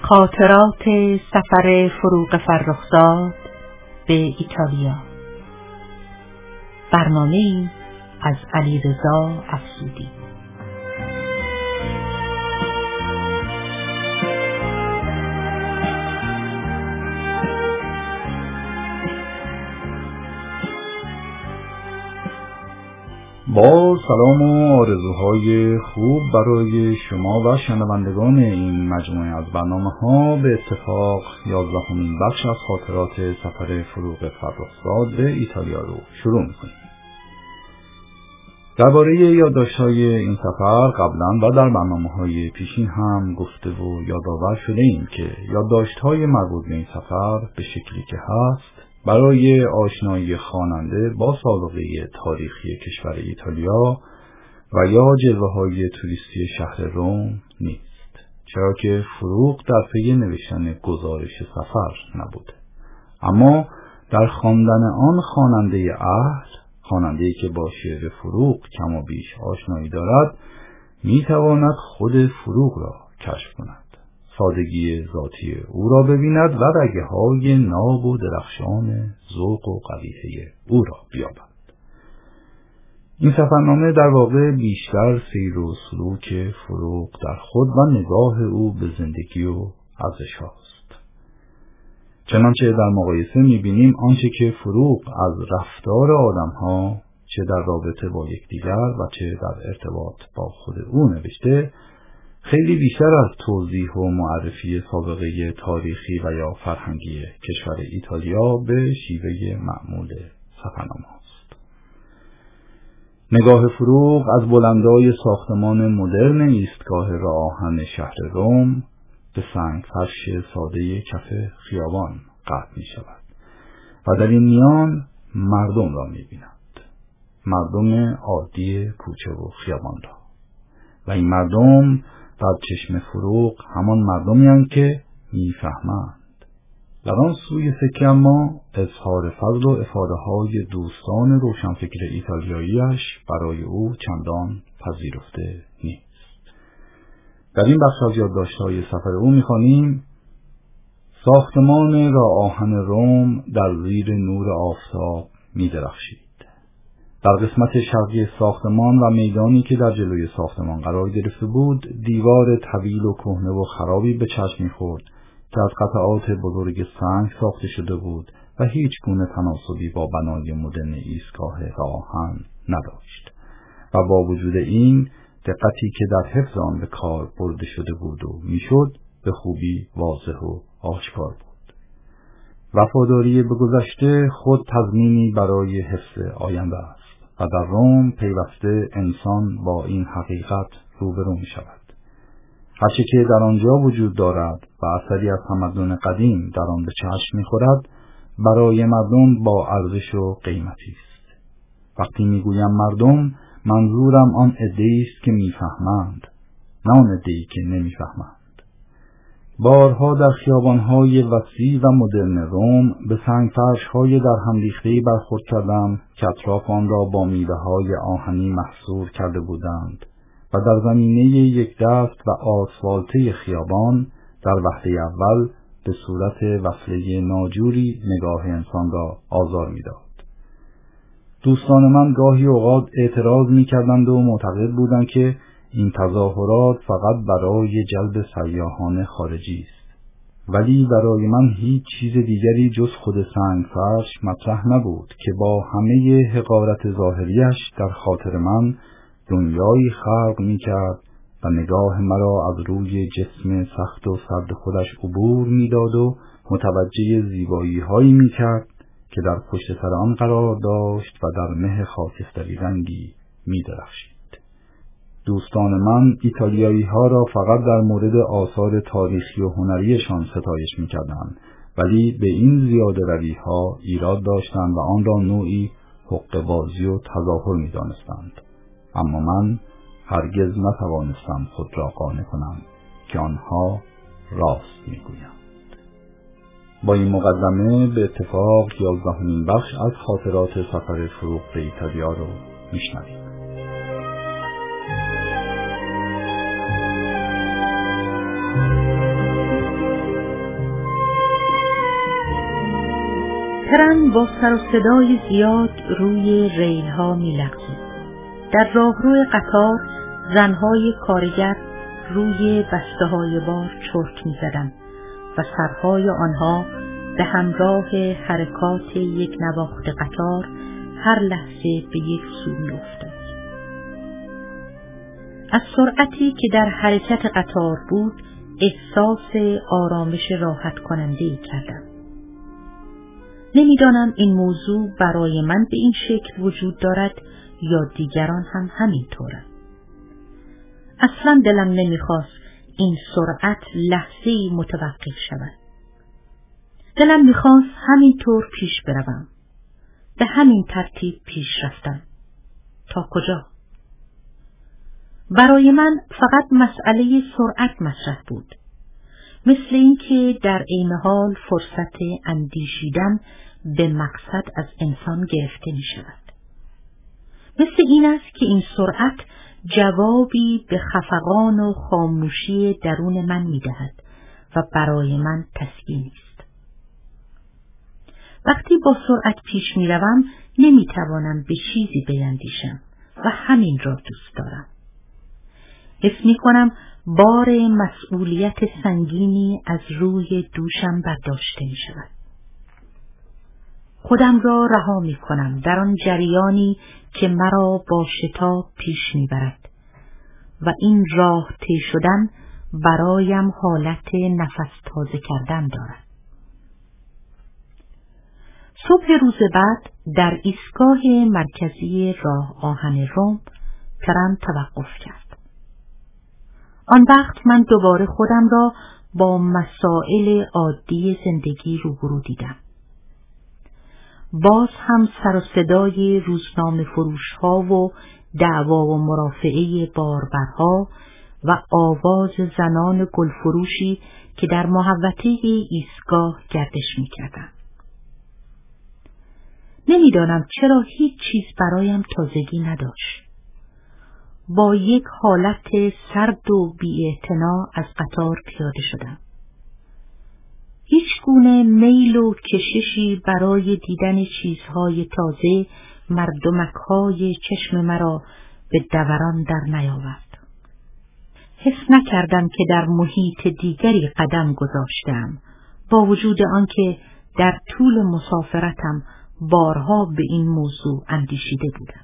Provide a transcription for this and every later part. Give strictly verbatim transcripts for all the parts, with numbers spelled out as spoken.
خاطرات سفر فروغ فرخزاد به ایتالیا. برنامه‌ای از علیرضا افزودی. با سلام و آرزوهای خوب برای شما و شنوندگان این مجموعه از برنامه‌ها، به اتفاق یازدهمین بخش از خاطرات سفر فروغ فرخزاد به ایتالیا رو شروع می‌کنیم. درباره یادداشت‌های این سفر قبلا و در برنامه‌های پیشین هم گفته و یادآور شده ایم که یادداشت‌های مربوط به این سفر به شکلی که هست برای آشنایی خواننده با سابقه تاریخی کشور ایتالیا و یا جلوه‌های توریستی شهر روم نیست، چرا که فروغ در پی نوشتن گزارش سفر نبود، اما در خواندن آن خواننده اهل، خواننده‌ای که با شعر فروغ کم و بیش آشنایی دارد، میتواند خود فروغ را کشف کند، سادگی ذاتی او را ببیند و رگه‌های ناب و درخشان ذوق و قبیحه او را بیابد. این سفرنامه در واقع بیشتر سیر و سلوک فروغ در خود و نگاه او به زندگی و ارزش هاست. چنانچه در مقایسه می‌بینیم آنچه که فروغ از رفتار آدم‌ها چه در رابطه با یکدیگر و چه در ارتباط با خود او نوشته، خیلی بیشتر از توضیح و معرفی سابقه تاریخی و یا فرهنگی کشور ایتالیا به شیوه معمول سفرنامه است. نگاه فروغ از بلندای ساختمان مدرن ایستگاه راه آهن شهر روم به سنگ فرش ساده کف خیابان قطع می شود و در این میان مردم را می بیند، مردم عادی کوچه و خیابان را، و این مردم در چشم فروغ همان مردمی هستند که میفهمند. در آن سوی سکه اما اظهار فضل و افاده های دوستان روشنفکر ایتالیاییش برای او چندان پذیرفته نیست. در این بخش از یادداشت‌های سفر او می‌خوانیم: ساختمان راه آهن روم در زیر نور آفتاب می‌درخشید. در قسمت شرقی ساختمان و میدانی که در جلوی ساختمان قرار گرفته بود، دیوار طویل و کهنه و خرابی به چشم می‌خورد که از قطعات بزرگ سنگ ساخته شده بود و هیچ گونه تناسبی با بنای مدرن ایستگاه راه آهن نداشت و با وجود این دقتی که در حفظ آن به کار برده شده بود و میشد به خوبی واضح و آشکار بود. وفاداری به گذشته خود تضمینی برای حفظ آینده است و در روم پیوسته انسان با این حقیقت روبرو می شود. هرچه که در آنجا وجود دارد و اثری از تمدن قدیم در آن به چشم می خورد، برای مردم با ارزش و قیمتی است. وقتی می گویم مردم، منظورم آن عده‌ای است که می فهمند، نه آن عده‌ای که نمی فهمند. بارها در خیابان‌های وسیع و مدرن روم به سنگفرش‌های در هم ریخته‌ای برخورد کردم که اطراف آن را با میوه‌های آهنی محصور کرده بودند و در زمینه یک دست و آسفالته خیابان در وهله اول به صورت وصله ناجوری نگاه انسان را آزار می‌داد. دوستان من گاهی اوقات اعتراض می‌کردند و معتقد بودند که این تظاهرات فقط برای جلب سیاحان خارجی است، ولی برای من هیچ چیز دیگری جز خود سنگفرش مطرح نبود که با همه حقارت ظاهریش در خاطر من دنیایی خلق می‌کرد و نگاه مرا از روی جسم سخت و سرد خودش عبور می‌داد و متوجه زیبایی‌هایی می‌کرد که در پشت سر آن قرار داشت و در مه خاکستری رنگی می‌درخشید. دوستان من ایتالیایی ها را فقط در مورد آثار تاریخی و هنریشان ستایش می کردند، ولی به این زیاده روی ها ایراد داشتند و آن را نوعی حقه بازی و تظاهر می دانستند. اما من هرگز نتوانستم خود را قانع کنم که آنها راست می گویند. با این مقدمه به اتفاق یازدهمین بخش از خاطرات سفر فروغ به ایتالیا رو می شنویم. ترن با سر و صدای زیاد روی ریل ها می لغزید. در راهرو قطار زنهای کارگر روی بسته های بار چرت می زدن و سرهای آنها به همراه حرکات یک نواخت قطار هر لحظه به یک سو می افتاد. از سرعتی که در حرکت قطار بود احساس آرامش راحت کننده‌ای کردم. نمیدانم این موضوع برای من به این شکل وجود دارد یا دیگران هم همینطورند. اصلا دلم نمیخواست این سرعت لحظه‌ای متوقف شود. دلم میخواست همینطور پیش بروم. به همین ترتیب پیش رفتم. تا کجا؟ برای من فقط مسئله سرعت مطرح بود. مثل اینکه در عین حال فرصت اندیشیدن به مقصد از انسان گرفته می شود. مثل این است که این سرعت جوابی به خفقان و خاموشی درون من می دهد و برای من تسکینی است. وقتی با سرعت پیش می روم نمی توانم به چیزی بیندیشم و همین را دوست دارم. حس می کنم بار مسئولیت سنگینی از روی دوشم برداشته می شود. خودم را رها می کنم در آن جریانی که مرا با شتاب پیش می برد و این راه طی شدن برایم حالت نفس تازه کردن دارد. صبح روز بعد در ایستگاه مرکزی راه آهن رم ترن توقف کرد. آن وقت من دوباره خودم را با مسائل عادی زندگی روبرو دیدم. باز هم سر و صدای روزنامه فروش ها و دعوا و مرافعه باربرها و آواز زنان گلفروشی که در محوطه ایستگاه گردش می کردن. نمیدانم چرا هیچ چیز برایم تازگی نداشت. با یک حالت سرد و بی‌اعتنا از قطار پیاده شدم. هیچ گونه میل و کششی برای دیدن چیزهای تازه مردمک‌های چشم مرا به دوران در نیاورد. حس نکردم که در محیط دیگری قدم گذاشتم، با وجود آنکه در طول مسافرتم بارها به این موضوع اندیشیده بودم.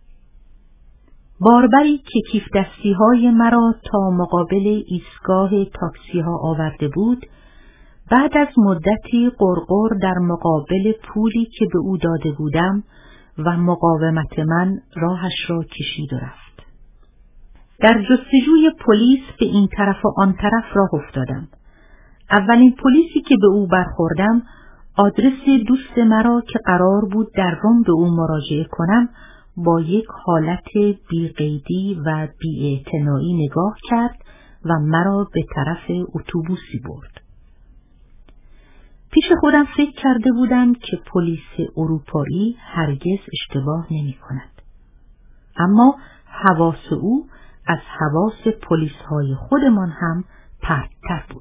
باربری که کیف دستی های مرا تا مقابل ایستگاه تاکسی ها آورده بود، بعد از مدتی قرقر در مقابل پولی که به او داده بودم و مقاومت من راهش را کشید و رفت. در جستجوی پلیس به این طرف و آن طرف راه افتادم. اولین پلیسی که به او برخوردم آدرس دوست مرا که قرار بود در روم به او مراجعه کنم با یک حالت بی‌قیدی و بی‌اعتنایی نگاه کرد و مرا به طرف اتوبوسی برد. پیش خودم فکر کرده بودم که پلیس اروپایی هرگز اشتباه نمی کند. اما حواس او از حواس پلیس‌های خودمان هم پرت‌تر بود.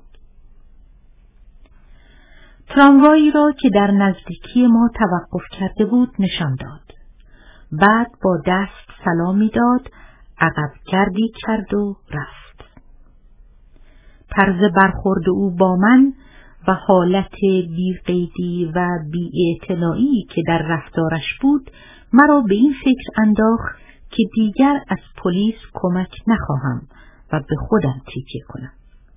تراموایی را که در نزدیکی ما توقف کرده بود نشان داد. بعد با دست سلامی داد، عقب گردی کرد و رفت. طرز برخورد او با من و حالت بی‌قیدی و بی‌اعتنایی که در رفتارش بود مرا به این فکر انداخت که دیگر از پلیس کمک نخواهم و به خودم تکیه کنم.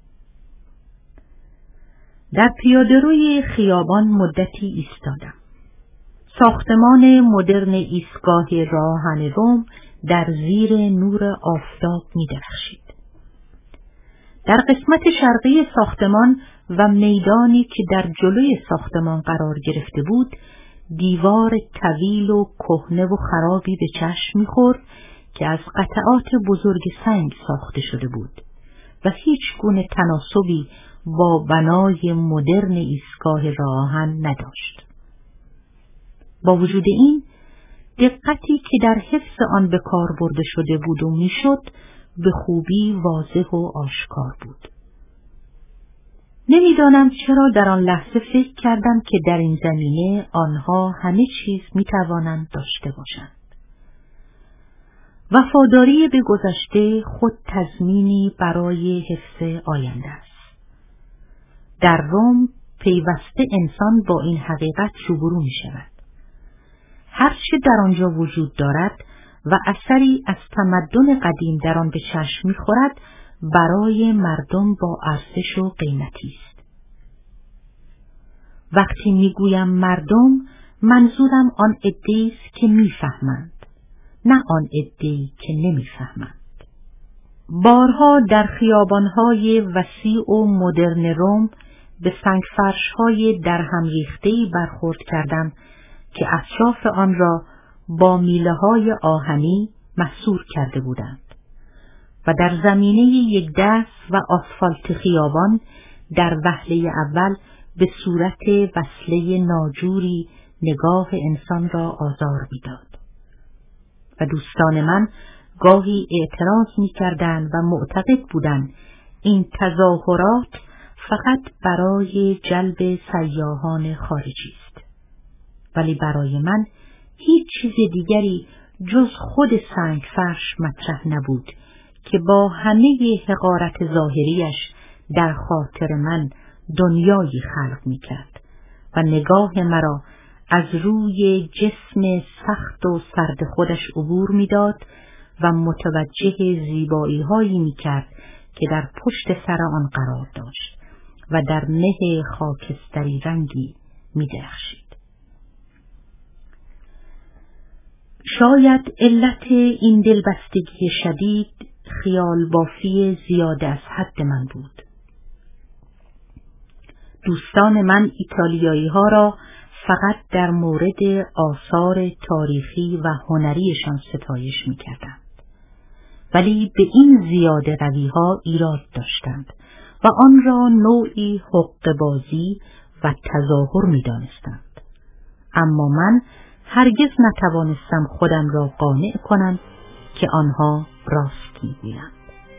در پیاده‌روی خیابان مدتی ایستادم. ساختمان مدرن ایستگاه راه آهن رم در زیر نور آفتاب می درخشید. در قسمت شرقی ساختمان و میدانی که در جلوی ساختمان قرار گرفته بود، دیوار طویل و کهنه و خرابی به چشم می‌خورد که از قطعات بزرگ سنگ ساخته شده بود و هیچ گونه تناسبی با بنای مدرن ایستگاه راه آهن نداشت. با وجود این، دقتی که در حفظ آن به کار برده شده بود و میشد به خوبی واضح و آشکار بود. نمیدانم چرا در آن لحظه فکر کردم که در این زمینه آنها همه چیز میتوانند داشته باشند. وفاداری به گذشته خود تضمینی برای حفظ آینده است. در روم پیوسته انسان با این حقیقت روبرو می شود. هر چه در آنجا وجود دارد و اثری از تمدن قدیم در آن به چشم می خورد، برای مردم با ارزش و قیمتی است. وقتی می گویم مردم، منظورم آن عده‌ای است که می فهمند، نه آن عده‌ای که نمی فهمند. بارها در خیابانهای وسیع و مدرن روم به سنگفرش‌های در هم ریخته‌ای برخورد کردم که اطراف آن را با میله‌های آهنی محصور کرده بودند و در زمینه یک دست و آسفالت خیابان در وهله اول به صورت وصله ناجوری نگاه انسان را آزار می‌داد و دوستان من گاهی اعتراض می‌کردند و معتقد بودند این تظاهرات فقط برای جلب سیاحان خارجی است. ولی برای من هیچ چیز دیگری جز خود سنگفرش مطرح نبود که با همه حقارت ظاهریش در خاطر من دنیایی خلق می‌کرد و نگاه مرا از روی جسم سخت و سرد خودش عبور می‌داد و متوجه زیبایی‌هایی می‌کرد که در پشت سر آن قرار داشت و در مه خاکستری رنگی می‌درخشید. شاید علت این دلبستگی شدید خیال بافی زیاده از حد من بود. دوستان من ایتالیایی ها را فقط در مورد آثار تاریخی و هنریشان ستایش می کردند. ولی به این زیاده روی ها ایراد داشتند و آن را نوعی حقه‌بازی و تظاهر می دانستند. اما من هرگز نتوانستم خودم را قانع کنم که آنها راست می گویند.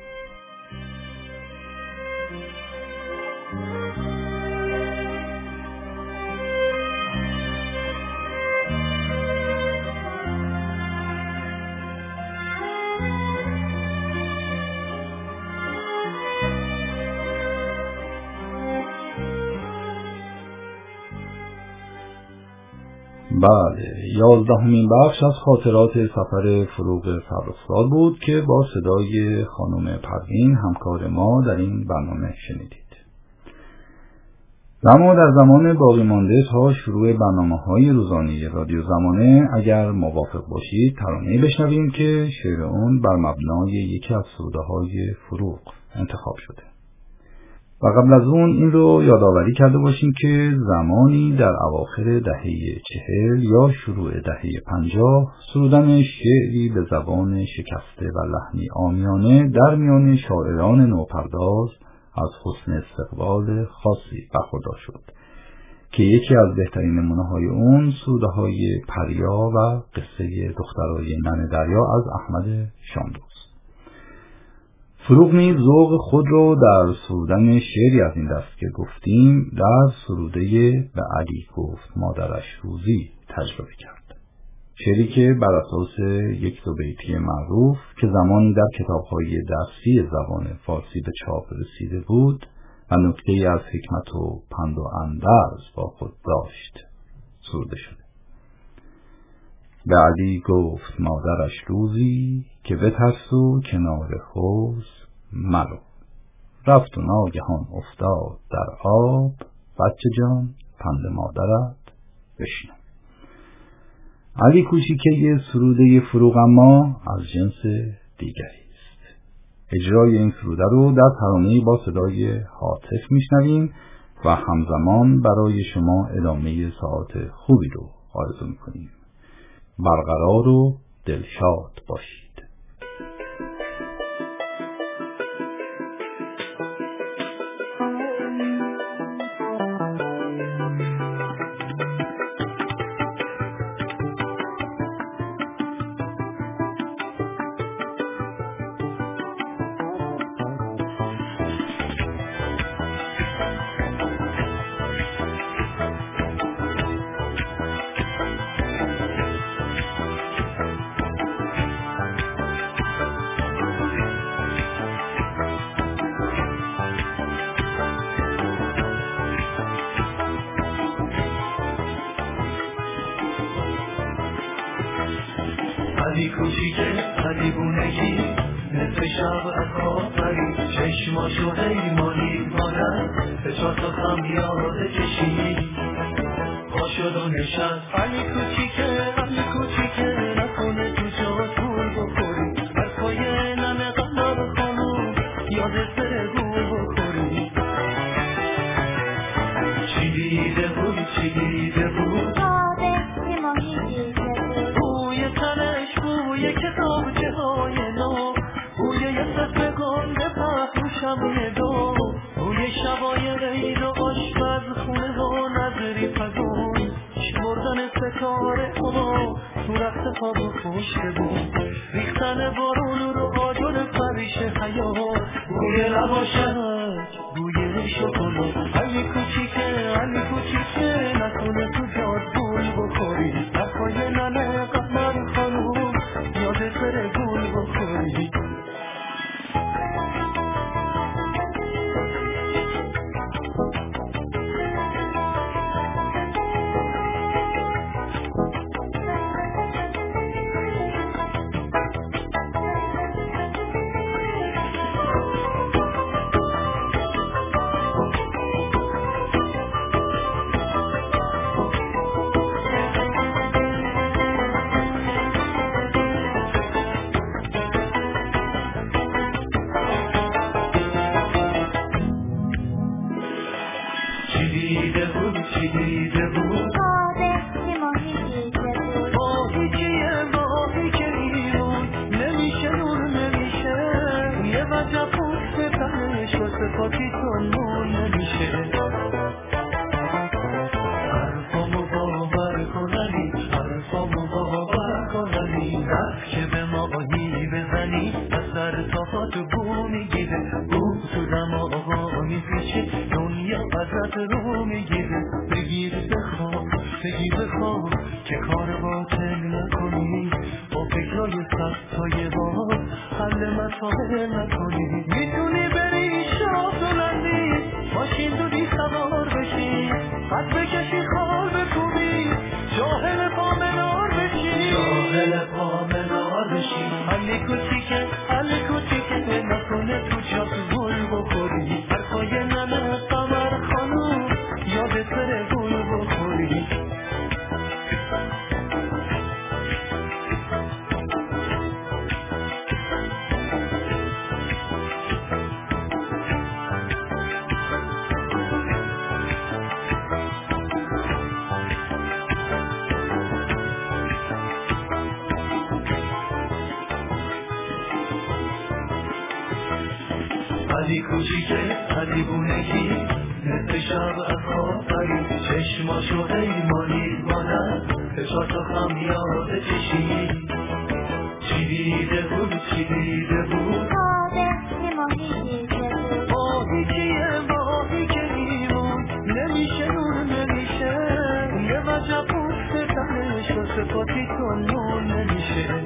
بله، یازدهمین بخش از خاطرات سفر فروغ فرخزاد بود که با صدای خانم پروین همکار ما در این برنامه شنیدید. اما در زمان باقی مانده تا شروع برنامه‌های روزانه رادیو زمانه اگر موافق باشید ترانه‌ای بشنویم که شعر اون بر مبنای یکی از سروده‌های فروغ انتخاب شده. و قبل از اون این رو یادآوری کرده باشیم که زمانی در اواخر دهه چهل یا شروع دهه پنجاه سرودن شعری به زبان شکسته و لحنی عامیانه در میان شاعران نوپرداز از حسن استقبال خاصی برخوردار شد که یکی از بهترین نمونه‌های اون سروده‌های پریا و قصه دخترای ننه دریا از احمد شامدوست. فروغ نیز ذوق خود رو در سرودن شعری از این دست که گفتیم در سروده به علی گفت مادرش روزی تجربه کرد. شعری که بر اساس یک دو بیتی معروف که زمانی در کتاب‌های درسی زبان فارسی به چاپ رسیده بود و نکته‌ای از حکمت و پند و اندرز با خود داشت سروده شده. به علی گفت مادرش روزی که بترسو کنار حوض مرو، رفت و ناگهان افتاد در آب، بچه جان پند مادرت بشنو. علی کوچیکه سروده فروغ اما از جنس دیگری است. اجرای این سروده رو در ترانه‌ای با صدای هاتف میشنویم و همزمان برای شما ادامه ساعت خوبی رو آرزو میکنیم. برقرار و دلشاد باشید. علی کوچیکه علی بونگی نصف شب از خواب پرید چشماشو هی مالید مادر به چهار تا خم یاد کشید پا شد و نشست علی کوچیکه علی کوچیکه نکنه تو جات گول بخوری بر پای ننه قمر خانوم یادت بره گول بخوری چی دیده بود چی دیده بود آبه ماهی دیده بود بوی تنش بوی کتابچه های نو بوی یه سفر گنده پهلو شبیه دو بوی شبای غیر و آشپز خونه و نظری پزون شمردن ستاره ها تو رخت خواب و پشت بود ریختن بارون رو آجر پریش حیات بوی لباشک بوی شکلات علی کوچیکه علی کوچیکه نکنه تو جاد گول بخوری در پای ننه قمر خانوم یادت بره گول بخوری دیده بود چی دیده بود آبه ماهی دیده بود ماهی کیه ماهی که ایرون نمیشه نور نمیشه یه وجه پوست تنش و صفاتی تنمون نمیشه حرفامو باور کننی حرفامو باور کننی رفت که به ماهی بزنی از سر تاقات بو میگیره بو تو دماغا میپیچه دنیا ازت رو میگیره بگیر بخواب بگیر بخواب که کار باطل نکنی با فکرهای سختای باز حل مسائل نکنی میتونی بری شاه بلندی ماشین تو بی سوار بشی خط بکشی خال بکوبی جاهل پا منار بشی جاهل پا منار بشی علی کوچیکه علی کوچیکه نکنه تو جات گل بخوری هر پای ننه قمر خانوم یادت بره گل بخوری علی کوچیکه علی بونگی نصف شب از خواب پرید چشماشو هی مالید مادر به چهار تا خم یاد کشید چی دیده بود چی دیده بود آبه ماهی دیده بود ماهی کیه ماهی که ایرون نمیشه نور نمیشه یه وجه پوست تنش و صفاتی تنمون نمیشه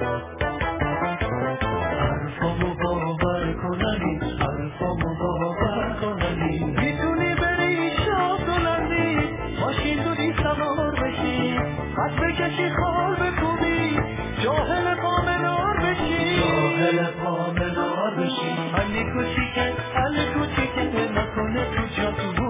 حرفامو باور کننی حرفامو باور کننی میتونی بری شاه بلندی ماشین تو بی سوار بشی خط بکشی خال بکوبی جاهل پا منار بشی جاهل پا منار بشی علی کوچیکه علی کوچیکه نکنه تو جاتو